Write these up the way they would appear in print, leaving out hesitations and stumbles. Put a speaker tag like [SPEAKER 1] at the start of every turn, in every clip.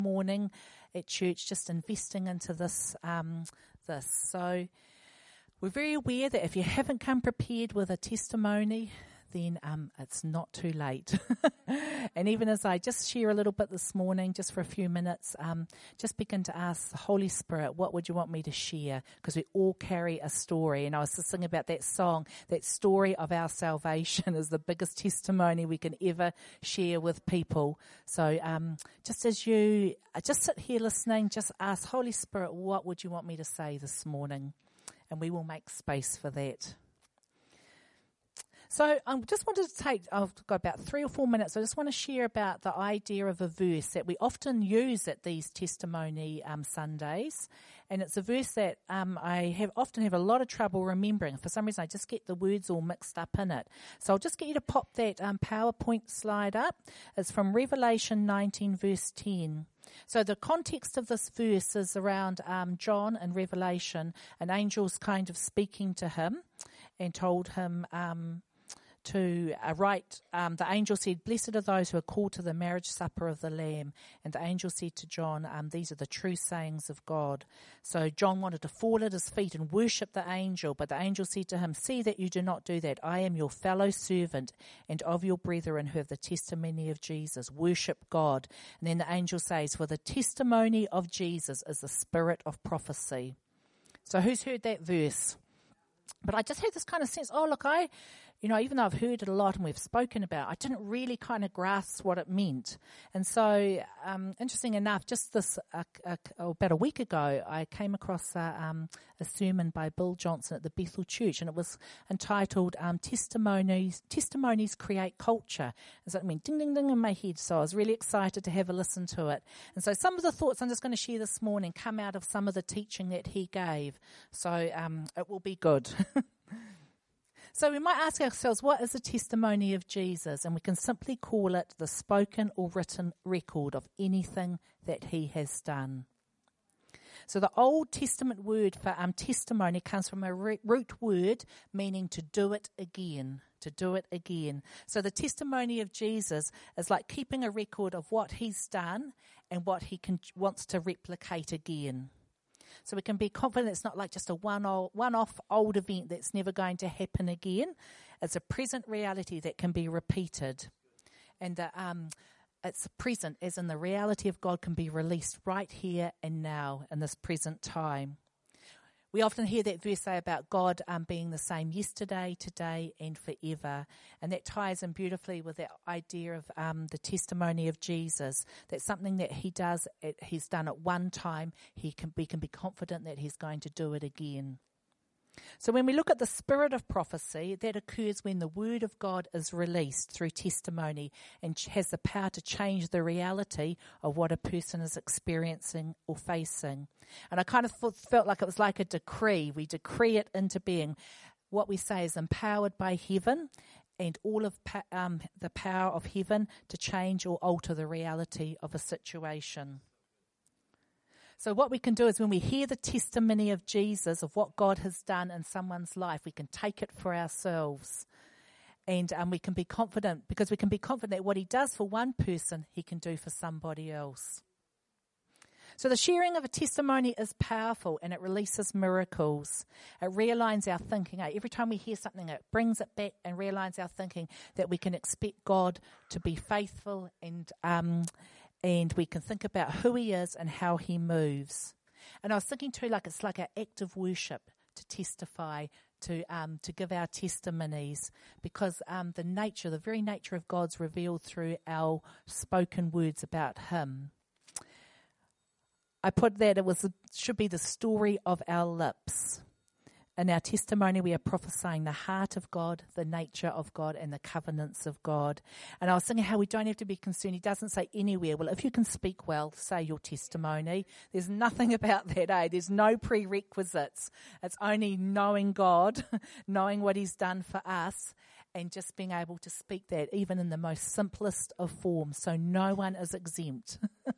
[SPEAKER 1] morning at church, just investing into this. So we're very aware that if you haven't come prepared with a testimony, then it's not too late. And even as I just share a little bit this morning, just for a few minutes, just begin to ask the Holy Spirit, what would you want me to share? Because we all carry a story. And I was just thinking about that song, that story of our salvation is the biggest testimony we can ever share with people. So just as you just sit here listening, just ask, Holy Spirit, what would you want me to say this morning? And we will make space for that. So I just wanted to I've got about 3 or 4 minutes. I just want to share about the idea of a verse that we often use at these testimony Sundays. And it's a verse that I often have a lot of trouble remembering. For some reason, I just get the words all mixed up in it. So I'll just get you to pop that PowerPoint slide up. It's from Revelation 19, verse 10. So the context of this verse is around John in Revelation. An angel's kind of speaking to him and told him to write, the angel said, "Blessed are those who are called to the marriage supper of the Lamb." And the angel said to John, "These are the true sayings of God." So John wanted to fall at his feet and worship the angel, but the angel said to him, "See that you do not do that. I am your fellow servant and of your brethren who have the testimony of Jesus. Worship God." And then the angel says, "For the testimony of Jesus is the spirit of prophecy." So who's heard that verse? But I just had this kind of sense, even though I've heard it a lot and we've spoken about it, I didn't really kind of grasp what it meant. And so, interesting enough, just about a week ago, I came across a sermon by Bill Johnson at the Bethel Church, and it was entitled Testimonies Create Culture. And so it went ding, ding, ding in my head, so I was really excited to have a listen to it. And so some of the thoughts I'm just going to share this morning come out of some of the teaching that he gave. So it will be good. So we might ask ourselves, what is a testimony of Jesus? And we can simply call it the spoken or written record of anything that he has done. So the Old Testament word for testimony comes from a root word meaning to do it again, to do it again. So the testimony of Jesus is like keeping a record of what he's done and what he wants to replicate again. So we can be confident it's not like just a one-off old event that's never going to happen again. It's a present reality that can be repeated. And it's present, as in the reality of God can be released right here and now in this present time. We often hear that verse say about God being the same yesterday, today, and forever. And that ties in beautifully with that idea of the testimony of Jesus. That's something that he's done at one time. We can be confident that he's going to do it again. So when we look at the spirit of prophecy, that occurs when the word of God is released through testimony and has the power to change the reality of what a person is experiencing or facing. And I kind of felt like it was like a decree. We decree it into being. What we say is empowered by heaven and all of the power of heaven to change or alter the reality of a situation. So what we can do is when we hear the testimony of Jesus, of what God has done in someone's life, we can take it for ourselves. And we can be confident, because we can be confident that what he does for one person, he can do for somebody else. So the sharing of a testimony is powerful and it releases miracles. It realigns our thinking. Every time we hear something, it brings it back and realigns our thinking that we can expect God to be faithful and we can think about who he is and how he moves. And I was thinking too, it's like an act of worship to testify, to give our testimonies, because the very nature of God's revealed through our spoken words about him. I put that should be the story of our lips. In our testimony, we are prophesying the heart of God, the nature of God, and the covenants of God. And I was thinking how we don't have to be concerned. He doesn't say anywhere, well, if you can speak well, say your testimony. There's nothing about that, There's no prerequisites. It's only knowing God, knowing what he's done for us, and just being able to speak that, even in the most simplest of forms. So no one is exempt.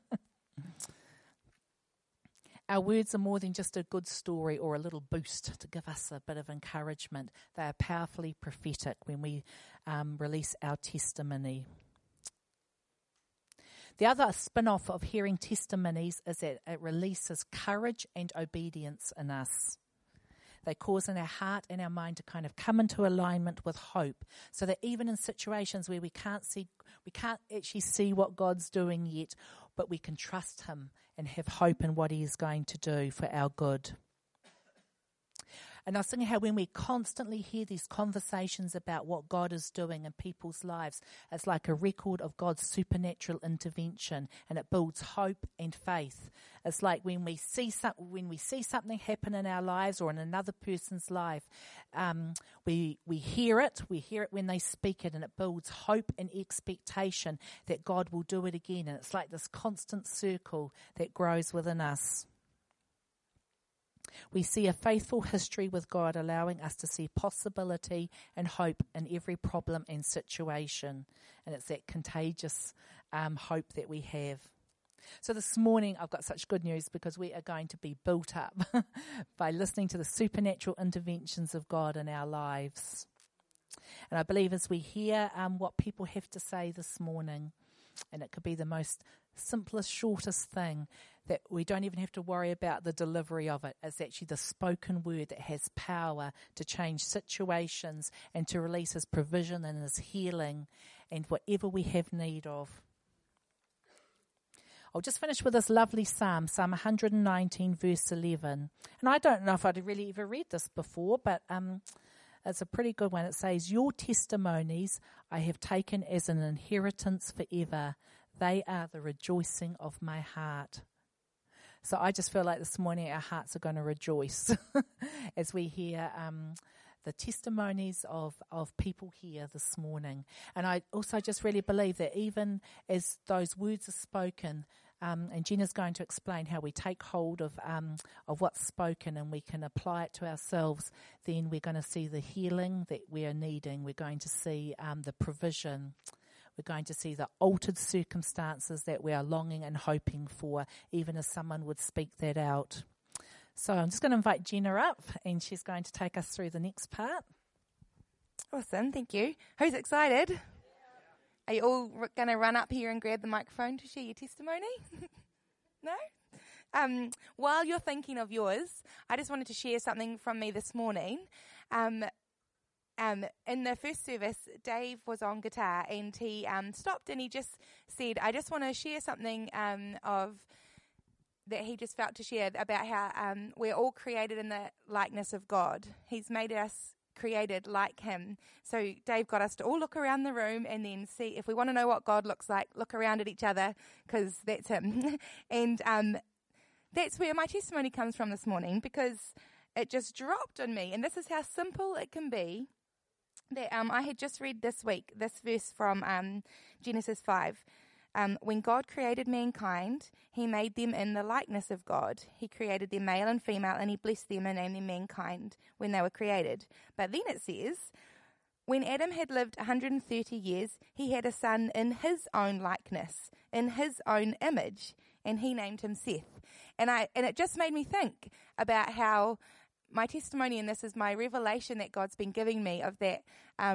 [SPEAKER 1] Our words are more than just a good story or a little boost to give us a bit of encouragement. They are powerfully prophetic when we release our testimony. The other spin-off of hearing testimonies is that it releases courage and obedience in us. They cause in our heart and our mind to kind of come into alignment with hope, so that even in situations where we can't actually see what God's doing yet, but we can trust him and have hope in what he is going to do for our good. And I was thinking how when we constantly hear these conversations about what God is doing in people's lives, it's like a record of God's supernatural intervention, and it builds hope and faith. It's like when we see something happen in our lives or in another person's life, we hear it. We hear it when they speak it, and it builds hope and expectation that God will do it again. And it's like this constant circle that grows within us. We see a faithful history with God, allowing us to see possibility and hope in every problem and situation. And it's that contagious hope that we have. So this morning I've got such good news, because we are going to be built up by listening to the supernatural interventions of God in our lives. And I believe as we hear what people have to say this morning, and it could be the most simplest, shortest thing, that we don't even have to worry about the delivery of it. It's actually the spoken word that has power to change situations and to release his provision and his healing and whatever we have need of. I'll just finish with this lovely psalm, Psalm 119, verse 11. And I don't know if I'd really ever read this before, but it's a pretty good one. It says, "Your testimonies I have taken as an inheritance forever. They are the rejoicing of my heart." So I just feel like this morning our hearts are going to rejoice as we hear the testimonies of people here this morning. And I also just really believe that even as those words are spoken, and Jenna's going to explain how we take hold of what's spoken and we can apply it to ourselves, then we're going to see the healing that we are needing. We're going to see the provision. We're going to see the altered circumstances that we are longing and hoping for, even as someone would speak that out. So I'm just going to invite Jenna up, and she's going to take us through the next part.
[SPEAKER 2] Awesome, thank you. Who's excited? Are you all going to run up here and grab the microphone to share your testimony? No? While you're thinking of yours, I just wanted to share something from me this morning. In the first service, Dave was on guitar, and he stopped and he just said, I just want to share something that he just felt to share about how we're all created in the likeness of God. He's made us created like him. So Dave got us to all look around the room and then see, if we want to know what God looks like, look around at each other, because that's him. And that's where my testimony comes from this morning, because it just dropped on me. And this is how simple it can be. That I had just read this week, this verse from Genesis 5. When God created mankind, he made them in the likeness of God. He created them male and female, and he blessed them and named them mankind when they were created. But then it says, when Adam had lived 130 years, he had a son in his own likeness, in his own image, and he named him Seth. And it just made me think about how my testimony in this is my revelation that God's been giving me of that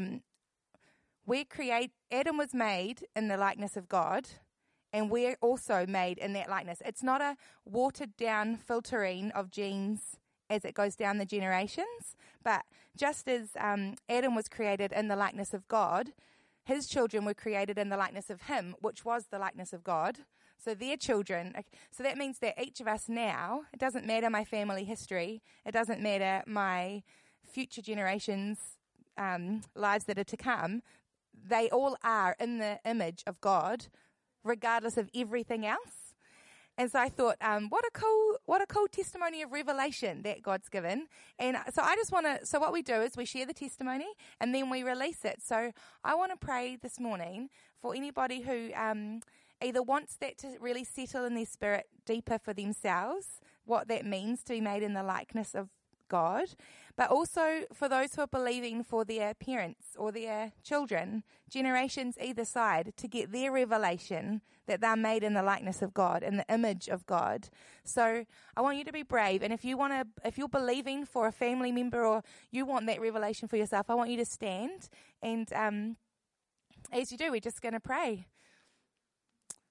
[SPEAKER 2] Adam was made in the likeness of God, and we're also made in that likeness. It's not a watered down filtering of genes as it goes down the generations, but just as Adam was created in the likeness of God, his children were created in the likeness of him, which was the likeness of God. So their children, so that means that each of us now, it doesn't matter my family history, it doesn't matter my future generations' lives that are to come, they all are in the image of God, regardless of everything else. And so I thought, what a cool testimony of revelation that God's given. And so I just want to, so what we do is we share the testimony and then we release it. So I want to pray this morning for anybody who either wants that to really settle in their spirit deeper for themselves, what that means to be made in the likeness of God, but also for those who are believing for their parents or their children, generations either side, to get their revelation that they're made in the likeness of God, in the image of God. So I want you to be brave, and if you're believing for a family member or you want that revelation for yourself, I want you to stand, and as you do, we're just going to pray.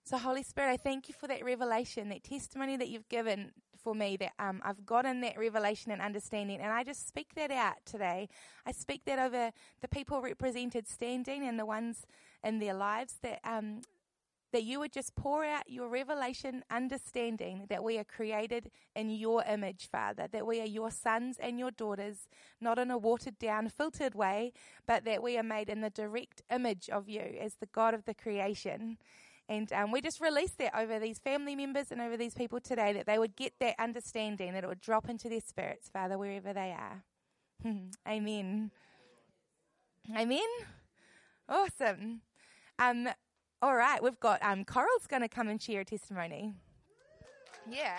[SPEAKER 2] So Holy Spirit, I thank you for that revelation, that testimony that you've given for me, that I've gotten that revelation and understanding, and I just speak that out today. I speak that over the people represented standing and the ones in their lives, that you would just pour out your revelation understanding that we are created in your image, Father, that we are your sons and your daughters, not in a watered down, filtered way, but that we are made in the direct image of you as the God of the creation. And we just release that over these family members and over these people today, that they would get that understanding, that it would drop into their spirits, Father, wherever they are. Amen. Amen. Awesome. All right, we've got Coral's going to come and share a testimony. Yeah.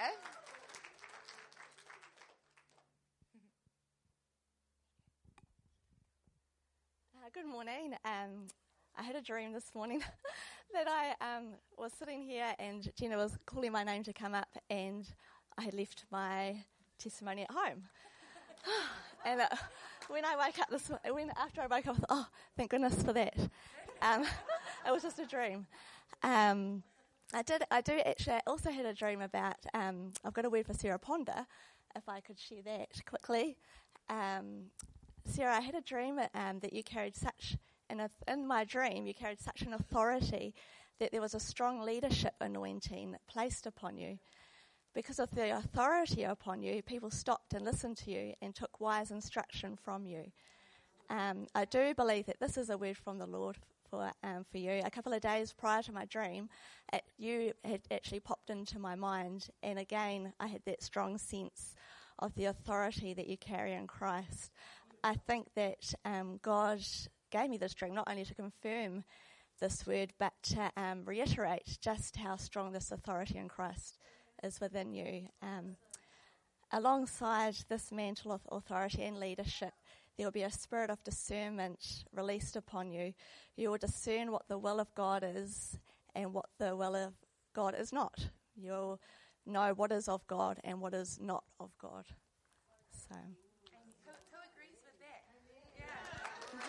[SPEAKER 3] Good morning. I had a dream this morning that I was sitting here and Jenna was calling my name to come up, and I had left my testimony at home. And when I woke up after I woke up, I thought, oh, thank goodness for that. It was just a dream. I also had a dream about, I've got a word for Sarah Ponder, if I could share that quickly. Sarah, I had a dream that you carried in my dream, you carried such an authority that there was a strong leadership anointing placed upon you. Because of the authority upon you, people stopped and listened to you and took wise instruction from you. I do believe that this is a word from the Lord for you. A couple of days prior to my dream, you had actually popped into my mind, and again, I had that strong sense of the authority that you carry in Christ. I think that God gave me this dream not only to confirm this word, but to reiterate just how strong this authority in Christ is within you. Alongside this mantle of authority and leadership, there will be a spirit of discernment released upon you. You will discern what the will of God is and what the will of God is not. You'll know what is of God and what is not of God. So.
[SPEAKER 2] Who agrees with that? Yeah.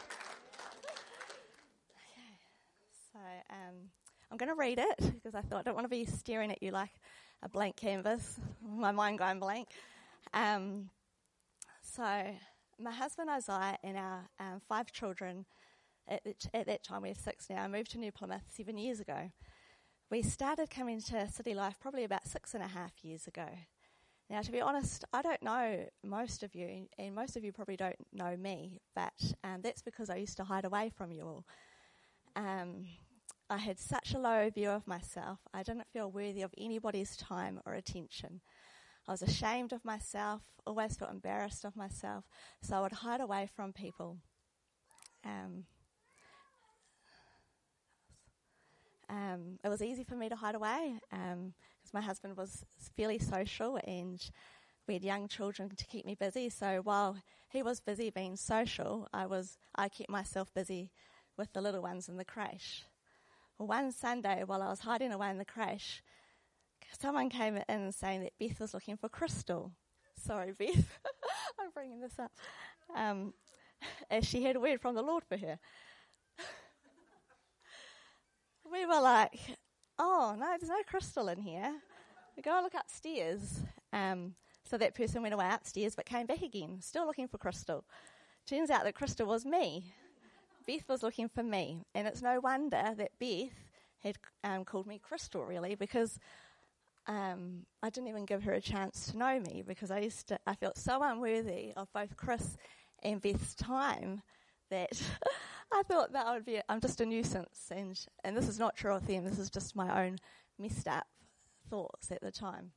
[SPEAKER 3] So I'm going to read it because I thought I don't want to be staring at you like a blank canvas, my mind going blank. So my husband Isaiah and our 5 children, at that time we have 6 now, moved to New Plymouth 7 years ago. We started coming to city life probably about 6.5 years ago. Now, to be honest, I don't know most of you, and most of you probably don't know me, but that's because I used to hide away from you all. I had such a low view of myself. I didn't feel worthy of anybody's time or attention. I was ashamed of myself, always felt embarrassed of myself, so I would hide away from people. It was easy for me to hide away because my husband was fairly social and we had young children to keep me busy. So while he was busy being social, I kept myself busy with the little ones in the creche. Well, one Sunday, while I was hiding away in the creche, someone came in saying that Beth was looking for Crystal. Sorry, Beth. I'm bringing this up. As she had a word from the Lord for her. We were like, oh, no, there's no Crystal in here. We go and look upstairs. So that person went away upstairs but came back again, still looking for Crystal. Turns out that Crystal was me. Beth was looking for me. And it's no wonder that Beth had called me Crystal, really, because I didn't even give her a chance to know me because I felt so unworthy of both Chris and Beth's time that I thought that I'm just a nuisance, and this is not true of them. This is just my own messed up thoughts at the time.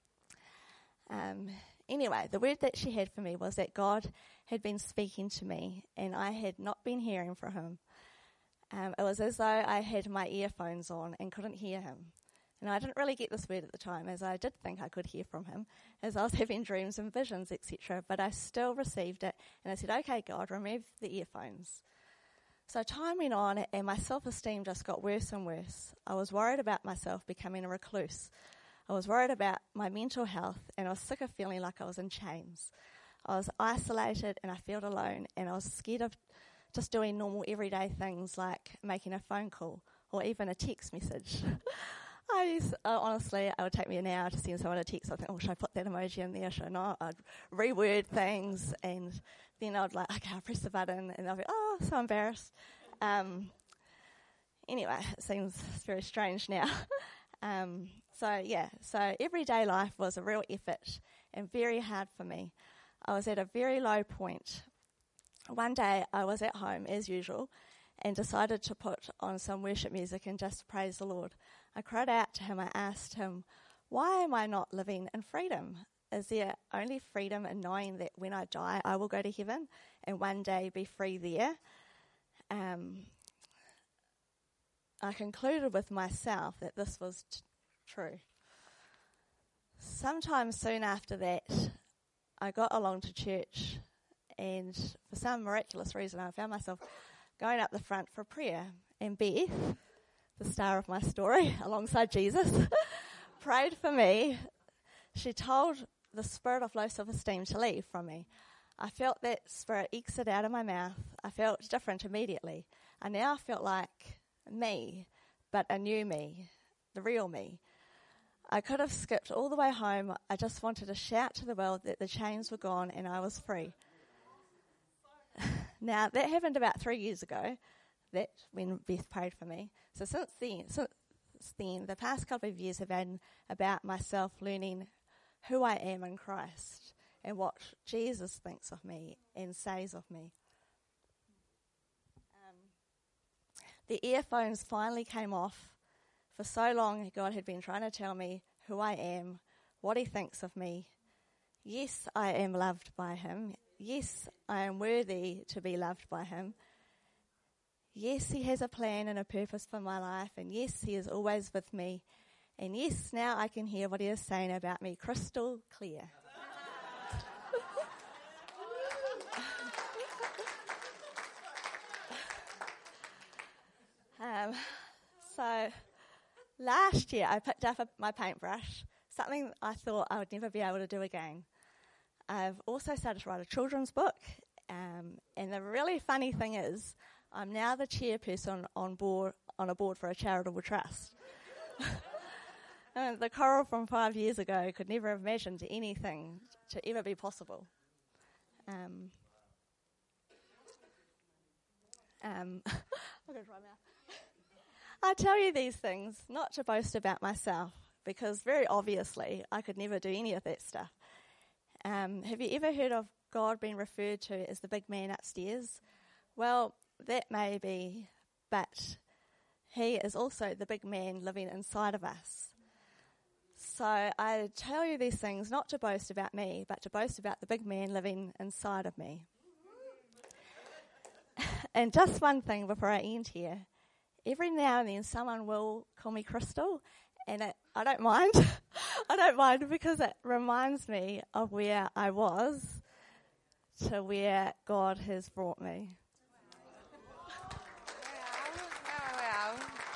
[SPEAKER 3] Anyway, the word that she had for me was that God had been speaking to me, and I had not been hearing from him. It was as though I had my earphones on and couldn't hear him. And I didn't really get this word at the time, as I did think I could hear from him, as I was having dreams and visions, etc. But I still received it, and I said, okay, God, remove the earphones. So time went on, and my self-esteem just got worse and worse. I was worried about myself becoming a recluse. I was worried about my mental health, and I was sick of feeling like I was in chains. I was isolated, and I felt alone, and I was scared of just doing normal everyday things like making a phone call or even a text message. Honestly, it would take me an hour to send someone a text. I think, should I put that emoji in there? Should I not? I'd reword things, and then I'd like, okay, I'll press the button, and I'll be, so embarrassed. Anyway, it seems very strange now. So everyday life was a real effort and very hard for me. I was at a very low point. One day I was at home, as usual, and decided to put on some worship music and just praise the Lord. I cried out to him. I asked him, why am I not living in freedom? Is there only freedom in knowing that when I die I will go to heaven and one day be free there? I concluded with myself that this was true. Sometime soon after that, I got along to church, and for some miraculous reason I found myself going up the front for prayer, and Beth, the star of my story, alongside Jesus, prayed for me. She told the spirit of low self-esteem to leave from me. I felt that spirit exit out of my mouth. I felt different immediately. I now felt like me, but a new me, the real me. I could have skipped all the way home. I just wanted to shout to the world that the chains were gone and I was free. Now, that happened about 3 years ago, that when Beth prayed for me. So since then, the past couple of years have been about myself learning who I am in Christ and what Jesus thinks of me and says of me. The earphones finally came off. For so long, God had been trying to tell me who I am, what he thinks of me. Yes, I am loved by him. Yes, I am worthy to be loved by him. Yes, he has a plan and a purpose for my life. And yes, he is always with me. And yes, now I can hear what he is saying about me crystal clear. So last year I picked up my paintbrush, something I thought I would never be able to do again. I've also started to write a children's book, and the really funny thing is I'm now the chairperson on a board for a charitable trust. The Coral from 5 years ago could never have imagined anything to ever be possible. I'm going to dry mouth. I tell you these things not to boast about myself, because very obviously I could never do any of that stuff. Have you ever heard of God being referred to as the big man upstairs? Well, that may be, but he is also the big man living inside of us. So I tell you these things not to boast about me, but to boast about the big man living inside of me. And just one thing before I end here. Every now and then someone will call me Crystal, and I don't mind. I don't mind, because it reminds me of where I was to where God has brought me.
[SPEAKER 2] Wow.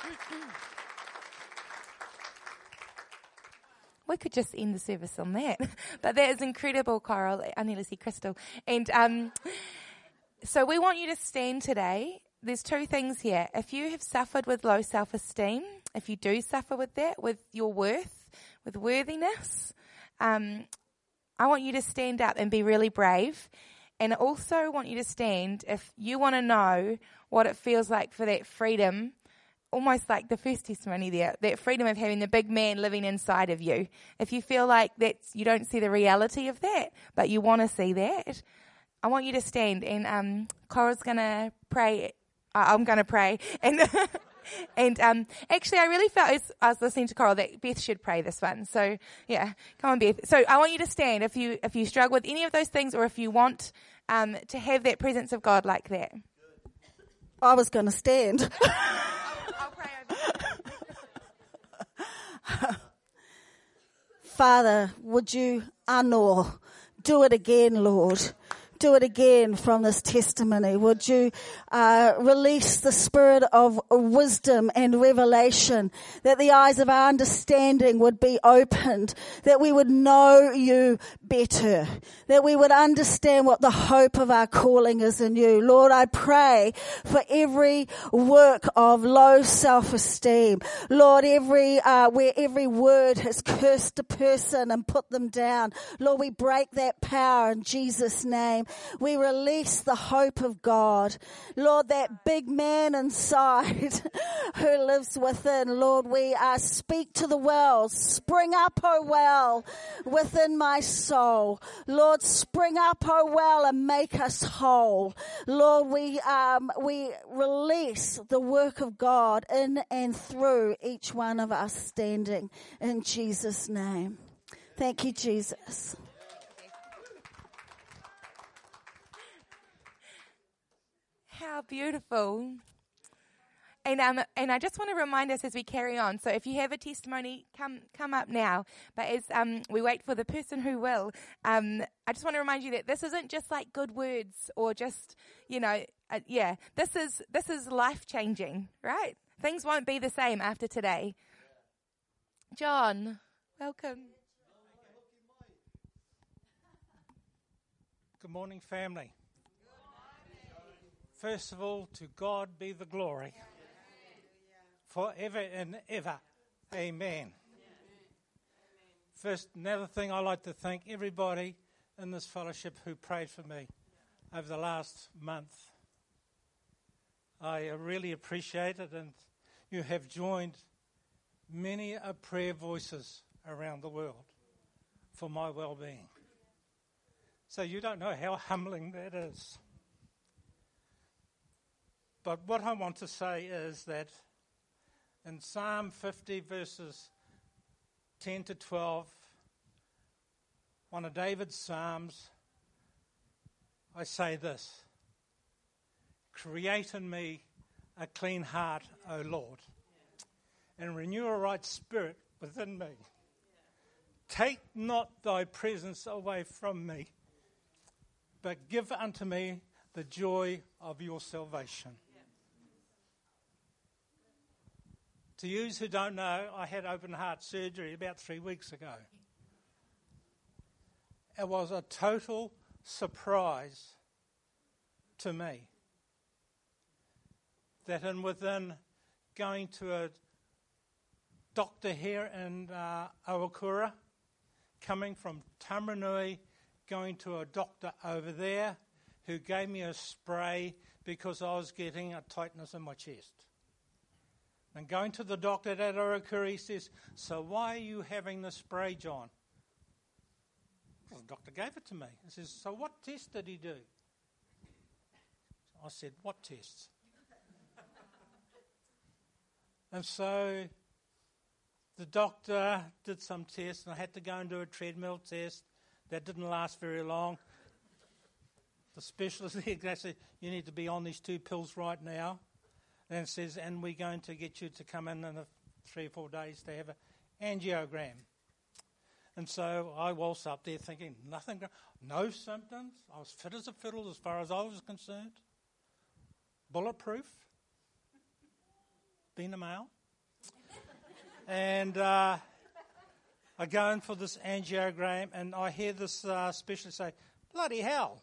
[SPEAKER 2] We could just end the service on that. But that is incredible, Coral. I nearly said Crystal. And so we want you to stand today. There's two things here. If you have suffered with low self-esteem, if you do suffer with that, with your worth, with worthiness, I want you to stand up and be really brave. And I also want you to stand if you want to know what it feels like for that freedom, almost like the first testimony there, that freedom of having the big man living inside of you. If you feel like you don't see the reality of that, but you want to see that, I want you to stand, and Cora's going to pray. I'm going to pray. And actually, I really felt as I was listening to Coral that Beth should pray this one. So, yeah, come on, Beth. So I want you to stand if you struggle with any of those things, or if you want to have that presence of God like that.
[SPEAKER 4] I was going to stand.
[SPEAKER 2] I'll pray over.
[SPEAKER 4] Father, would you, Anor, do it again, Lord. do it again from this testimony. Would you release the spirit of wisdom and revelation, that the eyes of our understanding would be opened, that we would know you better, that we would understand what the hope of our calling is in you. Lord, I pray for every work of low self-esteem. Lord, where every word has cursed a person and put them down. Lord, we break that power in Jesus' name. We release the hope of God. Lord, that big man inside who lives within. Lord, we speak to the wells. Spring up, O well, within my soul. Lord, spring up, O well, and make us whole. Lord, we release the work of God in and through each one of us standing in Jesus' name. Thank you, Jesus.
[SPEAKER 2] How beautiful. And I just want to remind us as we carry on. So if you have a testimony, come up now. But as we wait for the person who will, I just want to remind you that this isn't just like good words or just, this is life changing, right? Things won't be the same after today. John, welcome.
[SPEAKER 5] Good morning, family. First of all, to God be the glory. Forever and ever. Amen. First, another thing I'd like to thank everybody in this fellowship who prayed for me over the last month. I really appreciate it, and you have joined many prayer voices around the world for my well-being. So you don't know how humbling that is. But what I want to say is that in Psalm 50 verses 10 to 12, one of David's Psalms, I say this: create in me a clean heart, O Lord, and renew a right spirit within me. Take not thy presence away from me, but give unto me the joy of your salvation. To you who don't know, I had open heart surgery about 3 weeks ago. It was a total surprise to me that within going to a doctor here in Awakura, coming from Tamaranui, going to a doctor over there who gave me a spray because I was getting a tightness in my chest. And going to the doctor at Awakura, he says, "So why are you having the spray, John?" Well, the doctor gave it to me. He says, "So what test did he do?" I said, "What tests?" And so the doctor did some tests, and I had to go and do a treadmill test. That didn't last very long. The specialist said, "You need to be on these 2 pills right now." And it says, "And we're going to get you to come in 3 or 4 days to have an angiogram." And so I was up there thinking, nothing, no symptoms. I was fit as a fiddle as far as I was concerned. Bulletproof. Been a male. And I go in for this angiogram, and I hear this specialist say, "Bloody hell."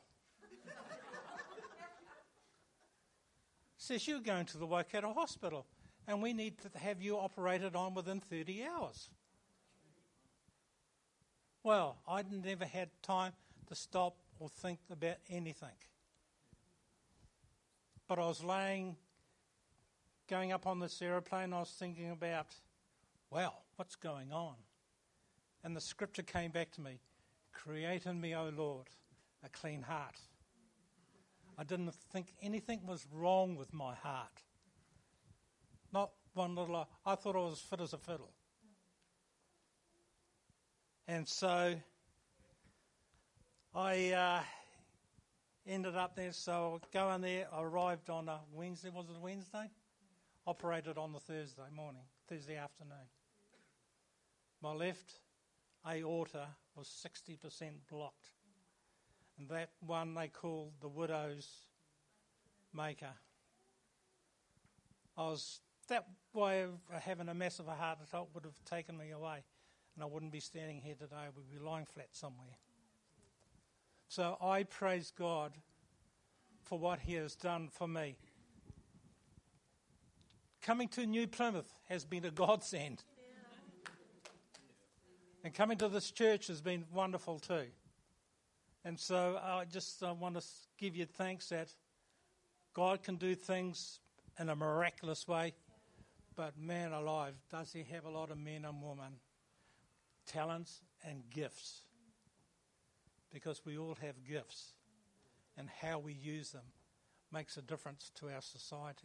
[SPEAKER 5] Says, "You're going to the Waikato hospital, and we need to have you operated on within 30 hours. Well, I never had time to stop or think about anything. But I was going up on this aeroplane, I was thinking about, well, what's going on? And the scripture came back to me, "Create in me, O Lord, a clean heart." I didn't think anything was wrong with my heart. Not one little, I thought I was fit as a fiddle. And so I ended up there, so I go in there, I arrived on a Wednesday, was it Wednesday? Operated on the Thursday afternoon. My left aorta was 60% blocked. and that one they call the widow's maker. That way of having a massive heart attack would have taken me away, and I wouldn't be standing here today. I would be lying flat somewhere. So I praise God for what He has done for me. Coming to New Plymouth has been a godsend. And coming to this church has been wonderful too. And so I just want to give you thanks that God can do things in a miraculous way. But man alive, does He have a lot of men and women, talents and gifts. Because we all have gifts. And how we use them makes a difference to our society.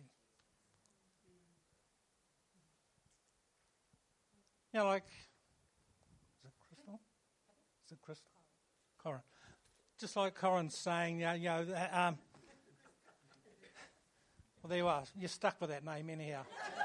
[SPEAKER 5] You know, like, is it Crystal? Is it Crystal? Corin. Just like Corin's saying, well, there you are. You're stuck with that name anyhow.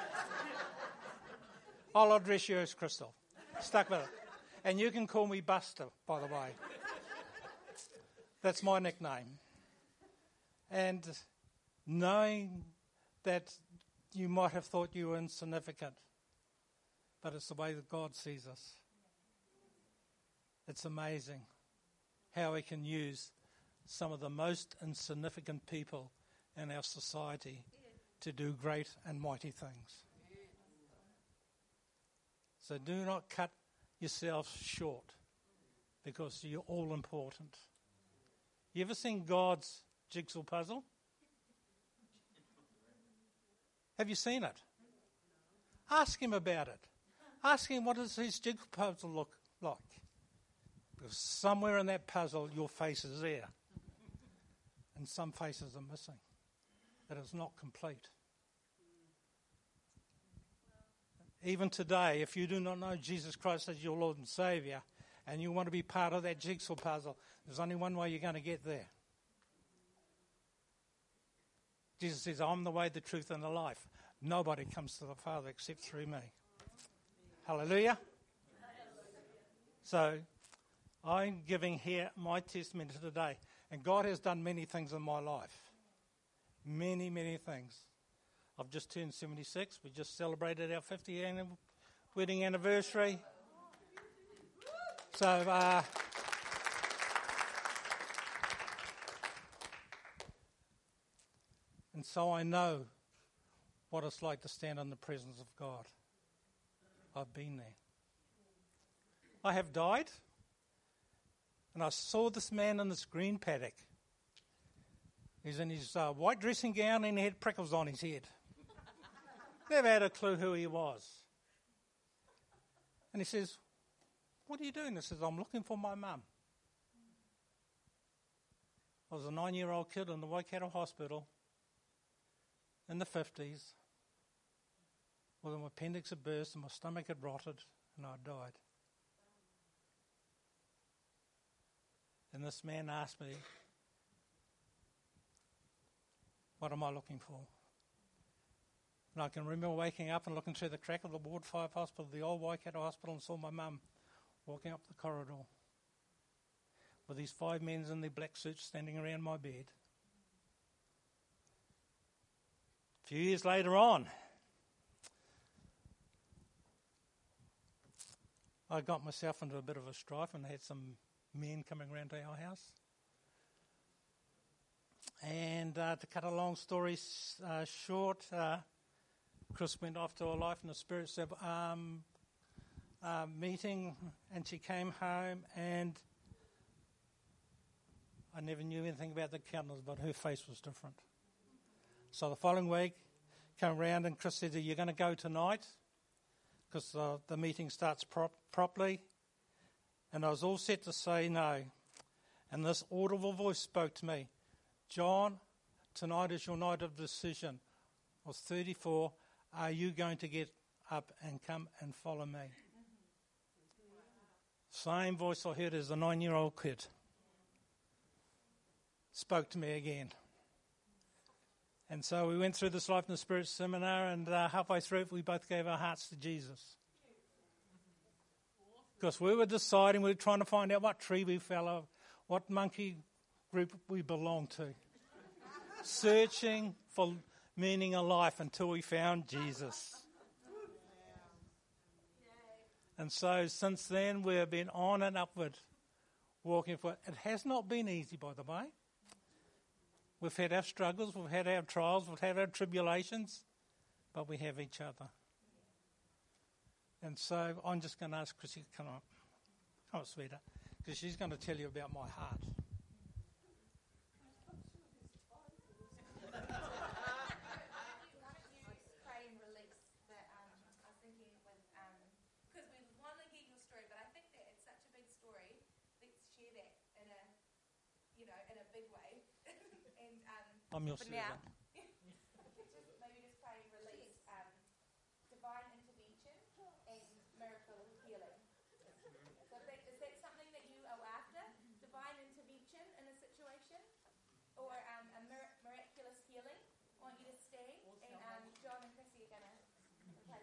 [SPEAKER 5] I'll address you as Crystal. Stuck with it. And you can call me Buster, by the way. That's my nickname. And knowing that you might have thought you were insignificant, but it's the way that God sees us. It's amazing how He can use some of the most insignificant people in our society to do great and mighty things. So do not cut yourself short, because you're all important. You ever seen God's jigsaw puzzle? Have you seen it? Ask Him about it. Ask Him, what does His jigsaw puzzle look like? Because somewhere in that puzzle, your face is there. And some faces are missing. It is not complete. Even today, if you do not know Jesus Christ as your Lord and Saviour, and you want to be part of that jigsaw puzzle, there's only one way you're going to get there. Jesus says, I'm the way, the truth, and the life. Nobody comes to the Father except through me. Hallelujah. So, I'm giving here my testimony today. And God has done many things in my life. Many, many things. I've just turned 76. We just celebrated our 50th wedding anniversary. So, and so I know what it's like to stand in the presence of God. I've been there. I have died, and I saw this man in this green paddock. He's in his white dressing gown and he had prickles on his head. Never had a clue who he was. And he says, what are you doing? He says, I'm looking for my mum. I was a 9-year-old kid in the Waikato hospital in the 50s. Well, my appendix had burst and my stomach had rotted and I died. And this man asked me, what am I looking for? And I can remember waking up and looking through the crack of the Ward 5 hospital, the old Waikato hospital, and saw my mum walking up the corridor with these 5 men in their black suits standing around my bed. A few years later on, I got myself into a bit of a strife and had some men coming around to our house. And to cut a long story short, Chris went off to a Life in the Spirit meeting, and she came home, and I never knew anything about the countenance, but her face was different. So the following week, came around, and Chris said, are you going to go tonight? Because the meeting starts properly. And I was all set to say no. And this audible voice spoke to me. John, tonight is your night of decision. I was 34. Are you going to get up and come and follow me? Same voice I heard as a 9-year-old kid. Spoke to me again. And so we went through this Life in the Spirit seminar, and halfway through it, we both gave our hearts to Jesus. Because we were deciding, we were trying to find out what tree we fell off, what monkey group we belong to, searching for meaning of life until we found Jesus. And so since then we have been on and upward, walking for it. It has not been easy, by the way. We've had our struggles, we've had our trials, we've had our tribulations, but we have each other. And so I'm just going to ask Chrissy to come up. Come up, sweetheart, because she's going to tell you about my heart. I'm your servant.
[SPEAKER 2] Now, maybe just pray and release divine intervention and miracle healing. So is that something that you are after? Divine intervention in a situation? Or a miraculous healing? I want you to stand, and John and Chrissy are going to pray.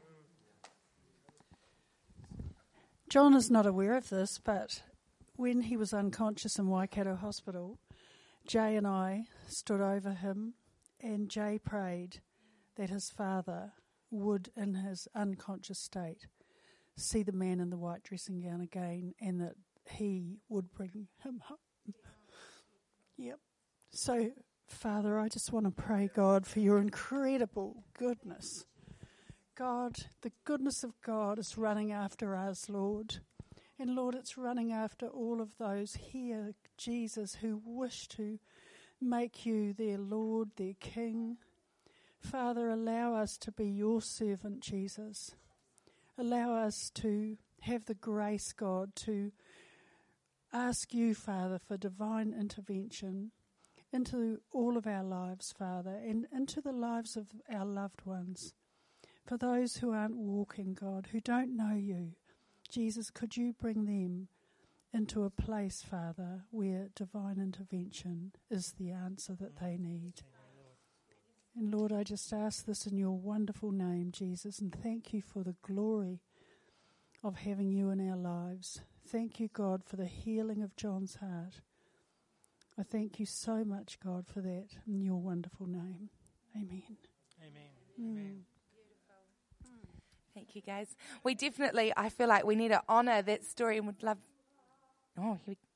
[SPEAKER 6] John is not aware of this, but when he was unconscious in Waikato Hospital, Jay and I stood over him, and Jay prayed that his father would, in his unconscious state, see the man in the white dressing gown again, and that he would bring him home. Yep. So, Father, I just want to pray, God, for your incredible goodness. God, the goodness of God is running after us, Lord. And Lord, it's running after all of those here, Jesus, who wish to make you their Lord, their King. Father, allow us to be your servant, Jesus. Allow us to have the grace, God, to ask you, Father, for divine intervention into all of our lives, Father, and into the lives of our loved ones. For those who aren't walking, God, who don't know you, Jesus, could you bring them into a place, Father, where divine intervention is the answer that they need. And Lord, I just ask this in your wonderful name, Jesus, and thank you for the glory of having you in our lives. Thank you, God, for the healing of John's heart. I thank you so much, God, for that in your wonderful name. Amen.
[SPEAKER 5] Amen.
[SPEAKER 6] Amen.
[SPEAKER 2] Thank you, guys. We definitely, I feel like we need to honour that story and would love... Oh, here we go.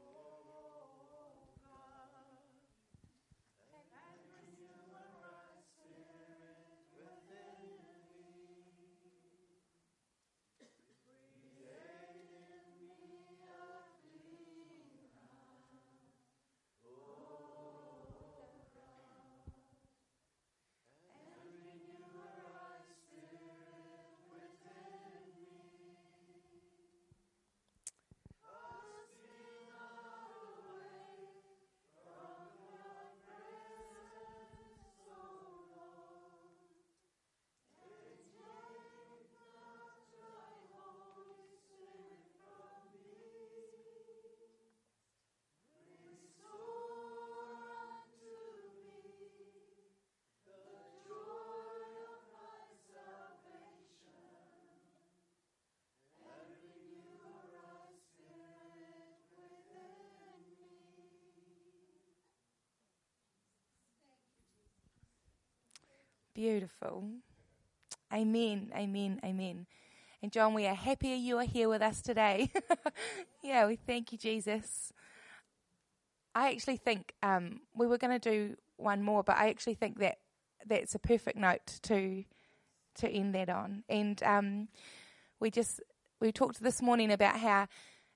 [SPEAKER 2] Beautiful. Amen, amen, amen. And John, we are happy you are here with us today. Yeah, we thank you, Jesus. I actually think we were going to do one more, but I actually think that that's a perfect note to end that on. And we talked this morning about how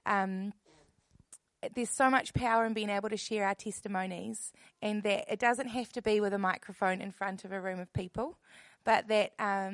[SPEAKER 2] there's so much power in being able to share our testimonies, and that it doesn't have to be with a microphone in front of a room of people, but that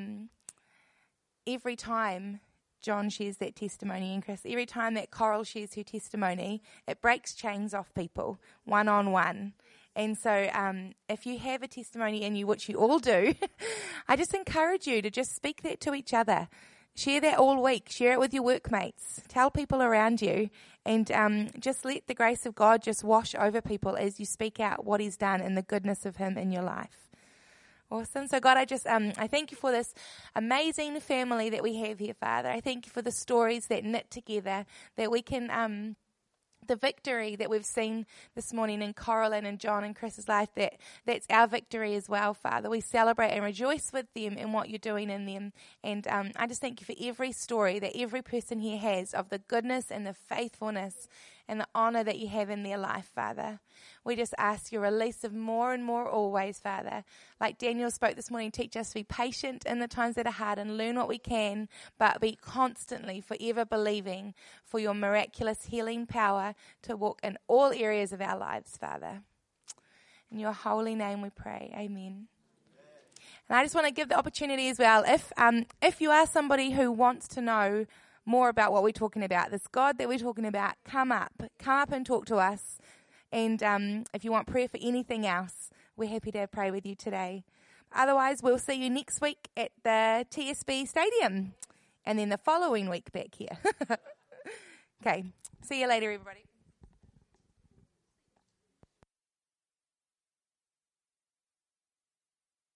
[SPEAKER 2] every time John shares that testimony, and Chris, every time that Coral shares her testimony, it breaks chains off people, one-on-one. And so if you have a testimony in you, which you all do, I just encourage you to just speak that to each other. Share that all week. Share it with your workmates. Tell people around you. And just let the grace of God just wash over people as you speak out what he's done and the goodness of him in your life. Awesome. So God, I thank you for this amazing family that we have here, Father. I thank you for the stories that knit together, that we can the victory that we've seen this morning in Coraline and John and Chris's life, that's our victory as well, Father. We celebrate and rejoice with them in what you're doing in them. And I just thank you for every story that every person here has of the goodness and the faithfulness and the honour that you have in their life, Father. We just ask your release of more and more always, Father. Like Daniel spoke this morning, teach us to be patient in the times that are hard and learn what we can, but be constantly, forever believing for your miraculous healing power to walk in all areas of our lives, Father. In your holy name we pray. Amen. And I just want to give the opportunity as well, if you are somebody who wants to know more about what we're talking about, this God that we're talking about, come up and talk to us. And if you want prayer for anything else, we're happy to pray with you today. Otherwise, we'll see you next week at the TSB Stadium, and then the following week back here. Okay, see you later, everybody.